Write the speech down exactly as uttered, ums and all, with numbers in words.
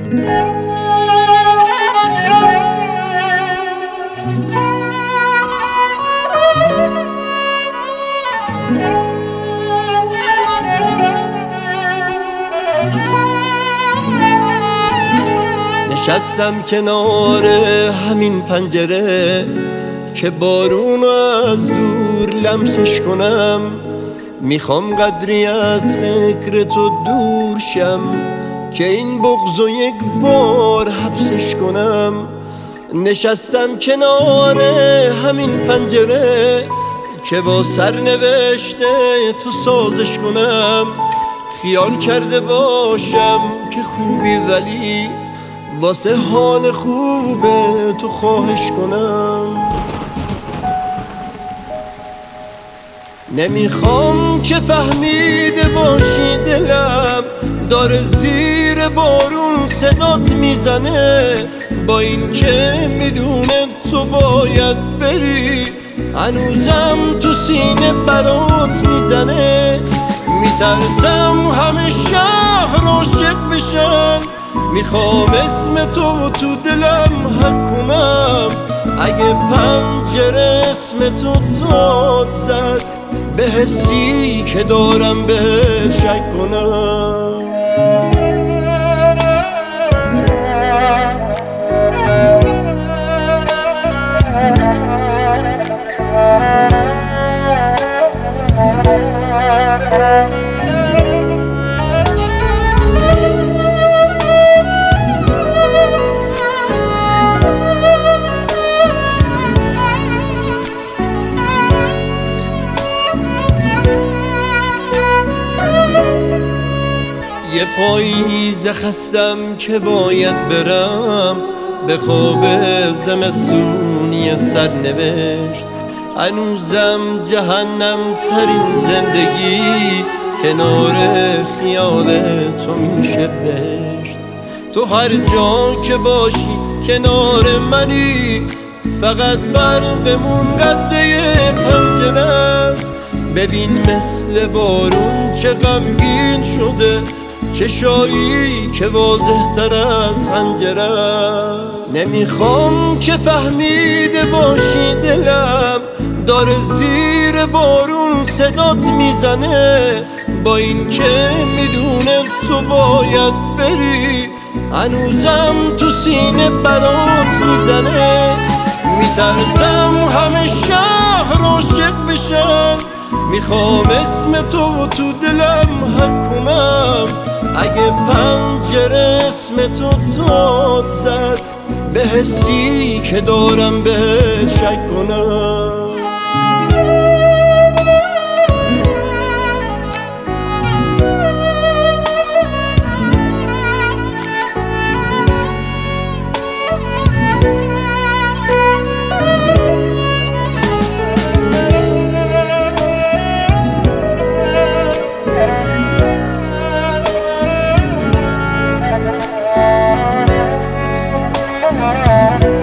نشستم کنار همین پنجره که بارون از دور لمسش کنم. میخوام قدری از فکر تو دور شم که این بغضو یک بار حبسش کنم. نشستم کنار همین پنجره که با سرنوشته تو سازش کنم. خیال کرده باشم که خوبی ولی واسه حال خوبه تو خواهش کنم. نمیخوام که فهمیده باشی دلم داره زیر بارون صدات میزنه. با این که میدونه تو باید بری هنوزم تو سینه برات میزنه. میترسم همه شهر عاشق بشن، میخوام اسم تو تو دلم حک کنم. اگه پنجره اسم تو داد زد به حسی که دارم بهت شک کنم. یه پاییز خستم که باید برم به خواب زمستونی سرنوشت. هنوزم جهنم ترین زندگی کنار خیال تو میشه بهشت. تو هر جا که باشی کنار منی، فقط فرقمون قده پنجره است. ببین مثل بارون چه غمگین شده چشایی که واضح تر از حنجره است. نمیخوام که فهمیده باشی دلم داره زیر بارون صدات میزنه. با این که میدونه تو باید بری هنوزم تو سینه برات میزنه. میترسم همه شهر عاشق بشن، میخوام اسم تو تو دلم حک کنم. اگه پنجره اسم تو داد زد به حسی که دارم بهت شک کنم. Ah